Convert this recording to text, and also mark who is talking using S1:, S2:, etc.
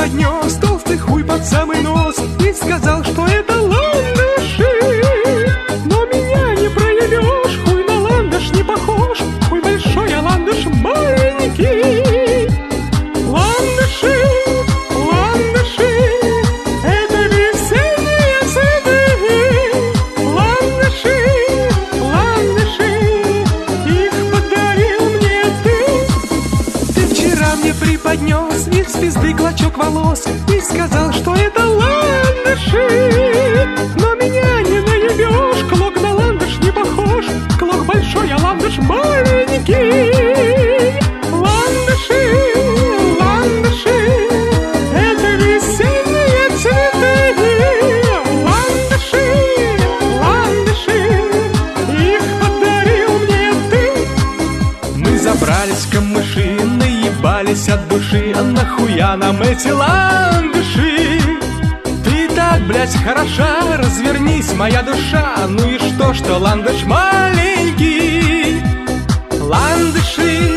S1: преподнес толстый хуй под самый нос и сказал, что это ландыши. Но меня не проявишь, хуй на ландыш не похож, хуй большой, а ландыш маленький. Ландыши, ландыши, это весенние цветы. Ландыши, ландыши, их подарил мне ты. Ты вчера мне преподнес из пизды клочок волос и сказал, что это ландыши. Но меня не наебешь, клок на ландыш не похож, клок большой, а ландыш маленький. Ландыши, ландыши, это весенние цветы. Ландыши, ландыши, их подарил мне ты. Мы забрались в камыши, наебались от души, а нахуя нам эти ландыши? Ты так, блядь, хороша, развернись, моя душа. Ну и что ландыш маленький? Ландыши,